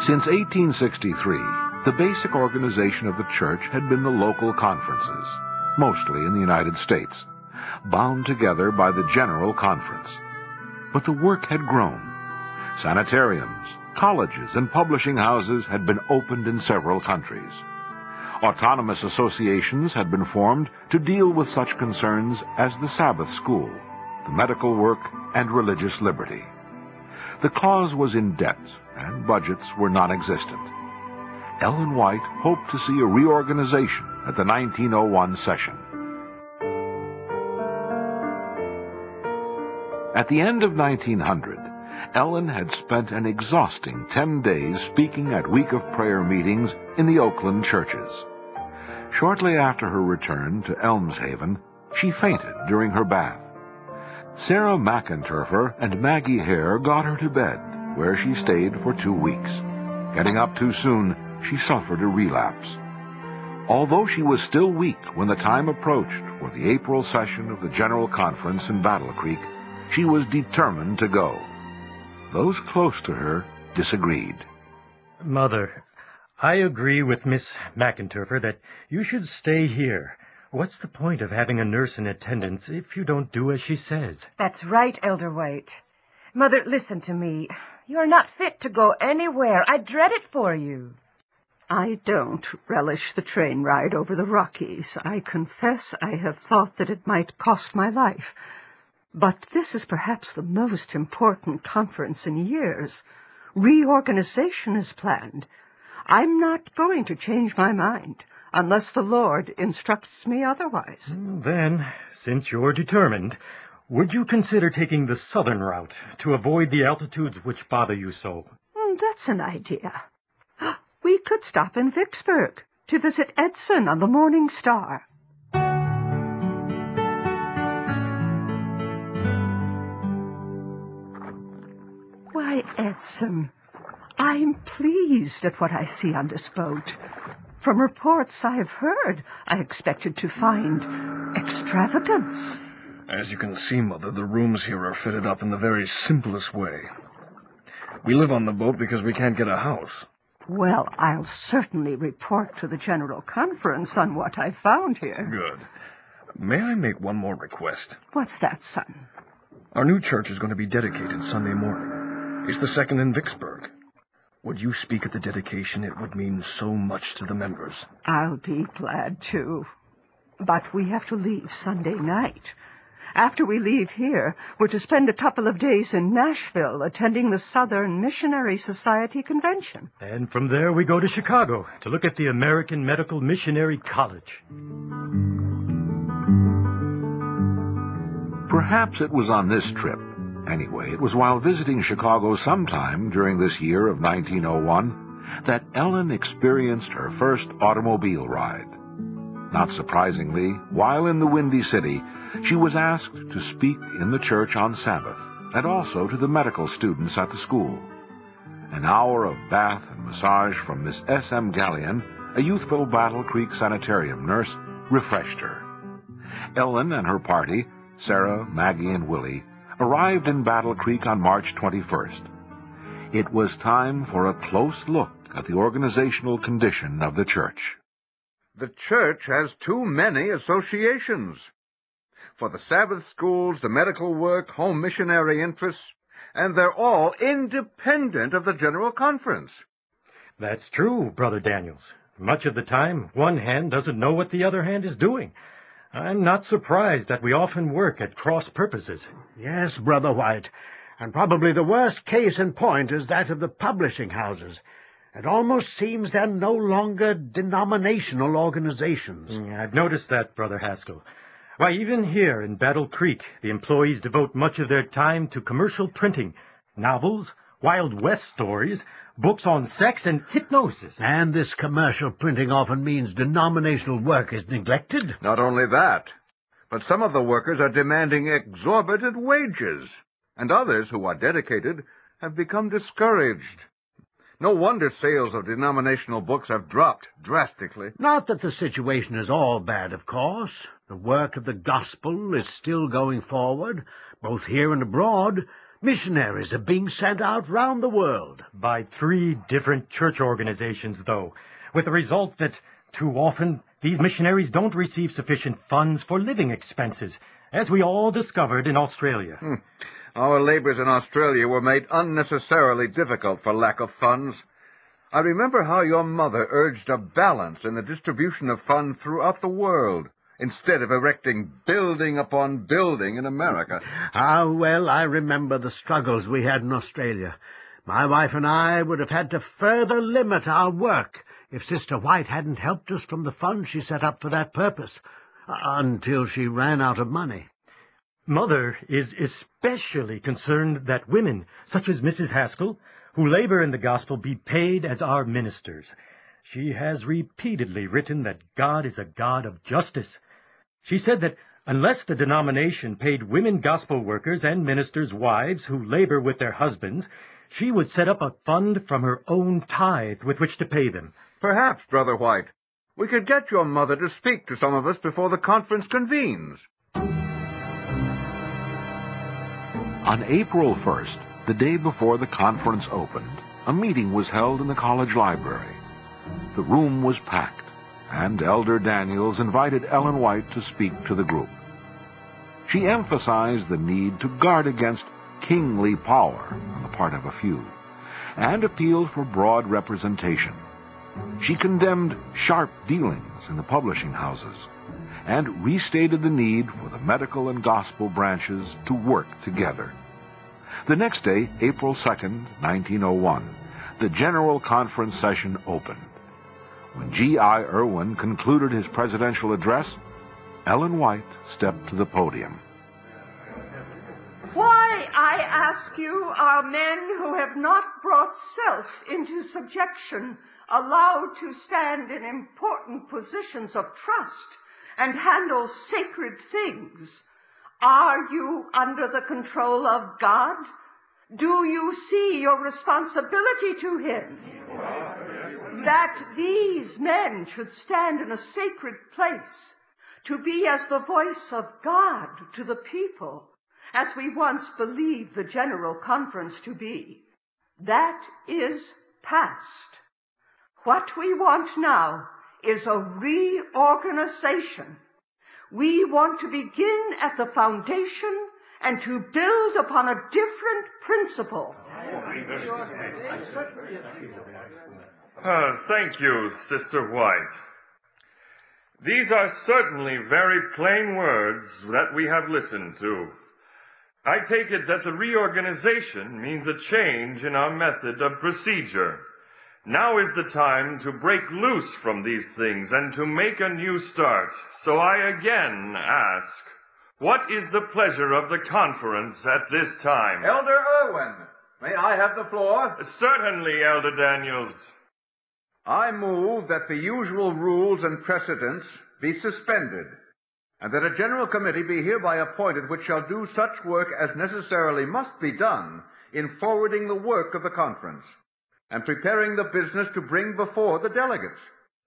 Since 1863, the basic organization of the church had been the local conferences, mostly in the United States, bound together by the General Conference. But the work had grown. Sanitariums, colleges, and publishing houses had been opened in several countries. Autonomous associations had been formed to deal with such concerns as the Sabbath school, the medical work, and religious liberty. The cause was in debt, and budgets were non-existent. Ellen White hoped to see a reorganization at the 1901 session. At the end of 1900, Ellen had spent an exhausting 10 days speaking at Week of Prayer meetings in the Oakland churches. Shortly after her return to Elmshaven, she fainted during her bath. Sarah McInturfer and Maggie Hare got her to bed, where she stayed for 2 weeks. Getting up too soon, she suffered a relapse. Although she was still weak when the time approached for the April session of the General Conference in Battle Creek, she was determined to go. Those close to her disagreed. Mother, I agree with Miss McInturfer that you should stay here. What's the point of having a nurse in attendance if you don't do as she says? That's right, Elder White. Mother, listen to me. You're not fit to go anywhere. I dread it for you. I don't relish the train ride over the Rockies. I confess I have thought that it might cost my life. But this is perhaps the most important conference in years. Reorganization is planned. I'm not going to change my mind unless the Lord instructs me otherwise. Then, since you're determined, would you consider taking the southern route to avoid the altitudes which bother you so? That's an idea. We could stop in Vicksburg to visit Edson on the Morning Star. Why, Edson, I'm pleased at what I see on this boat. From reports I've heard, I expected to find extravagance. As you can see, Mother, the rooms here are fitted up in the very simplest way. We live on the boat because we can't get a house. Well, I'll certainly report to the General Conference on what I found here. Good. May I make one more request? What's that, son? Our new church is going to be dedicated Sunday morning. It's the second in Vicksburg. Would you speak at the dedication? It would mean so much to the members. I'll be glad to. But we have to leave Sunday night. After we leave here, we're to spend a couple of days in Nashville attending the Southern Missionary Society Convention. And from there we go to Chicago to look at the American Medical Missionary College. Perhaps it was on this trip. Anyway, it was while visiting Chicago sometime during this year of 1901 that Ellen experienced her first automobile ride. Not surprisingly, while in the Windy City, she was asked to speak in the church on Sabbath and also to the medical students at the school. An hour of bath and massage from Miss S.M. Gallion, a youthful Battle Creek sanitarium nurse, refreshed her. Ellen and her party, Sarah, Maggie, and Willie, arrived in Battle Creek on March 21st. It was time for a close look at the organizational condition of the church. The church has too many associations. For the Sabbath schools, the medical work, home missionary interests, and they're all independent of the General Conference. That's true, Brother Daniels. Much of the time, one hand doesn't know what the other hand is doing. I'm not surprised that we often work at cross purposes. Yes, Brother White, and probably the worst case in point is that of the publishing houses. It almost seems they're no longer denominational organizations. I've noticed that, Brother Haskell. Why, even here in Battle Creek, the employees devote much of their time to commercial printing, novels, Wild West stories, books on sex and hypnosis. And this commercial printing often means denominational work is neglected? Not only that, but some of the workers are demanding exorbitant wages, and others who are dedicated have become discouraged. No wonder sales of denominational books have dropped drastically. Not that the situation is all bad, of course. The work of the gospel is still going forward, both here and abroad, Missionaries are being sent out round the world. By 3 different church organizations, though, with the result that too often these missionaries don't receive sufficient funds for living expenses, as we all discovered in Australia. Our labors in Australia were made unnecessarily difficult for lack of funds. I remember how your mother urged a balance in the distribution of funds throughout the world, instead of erecting building upon building in America. How well I remember the struggles we had in Australia. My wife and I would have had to further limit our work if Sister White hadn't helped us from the fund she set up for that purpose, until she ran out of money. Mother is especially concerned that women, such as Mrs. Haskell, who labor in the gospel, be paid as our ministers. She has repeatedly written that God is a God of justice. She said that unless the denomination paid women gospel workers and ministers' wives who labor with their husbands, she would set up a fund from her own tithe with which to pay them. Perhaps, Brother White, we could get your mother to speak to some of us before the conference convenes. On April 1st, the day before the conference opened, a meeting was held in the college library. The room was packed, and Elder Daniels invited Ellen White to speak to the group. She emphasized the need to guard against kingly power on the part of a few, and appealed for broad representation. She condemned sharp dealings in the publishing houses, and restated the need for the medical and gospel branches to work together. The next day, April 2nd, 1901, the General Conference session opened. When G.I. Irwin concluded his presidential address, Ellen White stepped to the podium. Why, I ask you, are men who have not brought self into subjection allowed to stand in important positions of trust and handle sacred things? Are you under the control of God? Do you see your responsibility to Him? That these men should stand in a sacred place to be as the voice of God to the people, as we once believed the General Conference to be. That is past. What we want now is a reorganization. We want to begin at the foundation and to build upon a different principle. Thank you, Sister White. These are certainly very plain words that we have listened to. I take it that the reorganization means a change in our method of procedure. Now is the time to break loose from these things and to make a new start. So I again ask, what is the pleasure of the conference at this time? Elder Irwin, may I have the floor? Certainly, Elder Daniels. I move that the usual rules and precedents be suspended, and that a general committee be hereby appointed which shall do such work as necessarily must be done in forwarding the work of the conference, and preparing the business to bring before the delegates.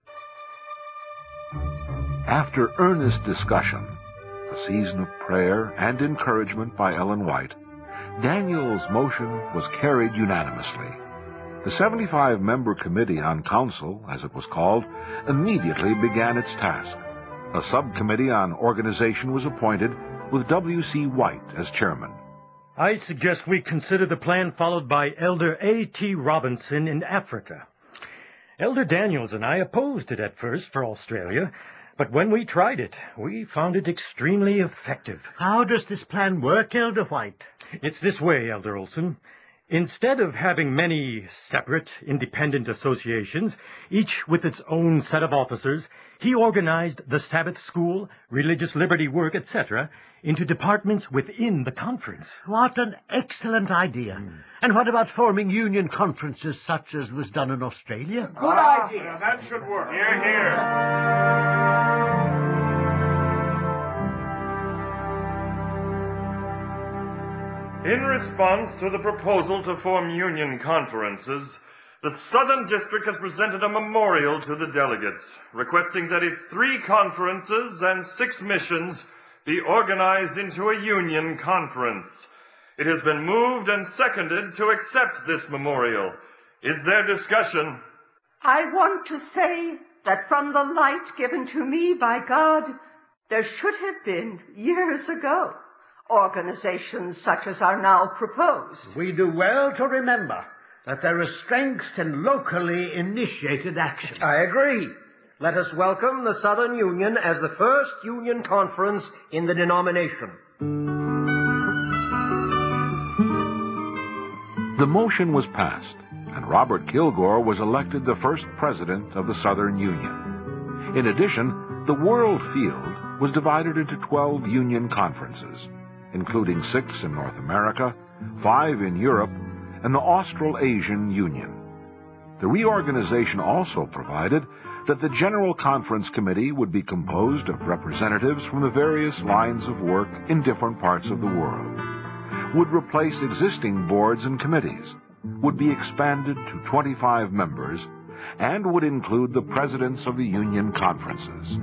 After earnest discussion, a season of prayer and encouragement by Ellen White, Daniel's motion was carried unanimously. The 75-member Committee on Council, as it was called, immediately began its task. A subcommittee on organization was appointed, with W.C. White as chairman. I suggest we consider the plan followed by Elder A.T. Robinson in Africa. Elder Daniels and I opposed it at first for Australia, but when we tried it, we found it extremely effective. How does this plan work, Elder White? It's this way, Elder Olson. Instead of having many separate, independent associations, each with its own set of officers, he organized the Sabbath School, religious liberty work, etc., into departments within the conference. What an excellent idea. And what about forming union conferences such as was done in Australia? Good idea. That should work. Hear, hear. In response to the proposal to form union conferences, the Southern District has presented a memorial to the delegates, requesting that its 3 conferences and 6 missions be organized into a union conference. It has been moved and seconded to accept this memorial. Is there discussion? I want to say that from the light given to me by God, there should have been, years ago, organizations such as are now proposed. We do well to remember that there is strength in locally initiated action. I agree. Let us welcome the Southern Union as the first union conference in the denomination. The motion was passed, and Robert Kilgore was elected the first president of the Southern Union. In addition, the world field was divided into 12 union conferences, including 6 in North America, 5 in Europe, and the Australasian Union. The reorganization also provided that the General Conference Committee would be composed of representatives from the various lines of work in different parts of the world, would replace existing boards and committees, would be expanded to 25 members, and would include the presidents of the union conferences.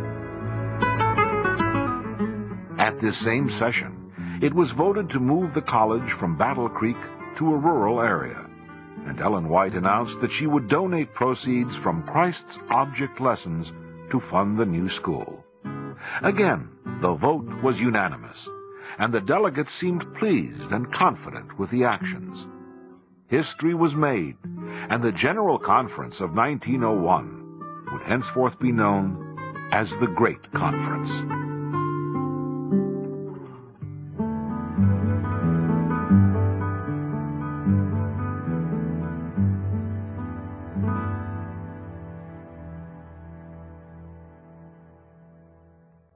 At this same session, it was voted to move the college from Battle Creek to a rural area, and Ellen White announced that she would donate proceeds from Christ's Object Lessons to fund the new school. Again, the vote was unanimous, and the delegates seemed pleased and confident with the actions. History was made, and the General Conference of 1901 would henceforth be known as the Great Conference.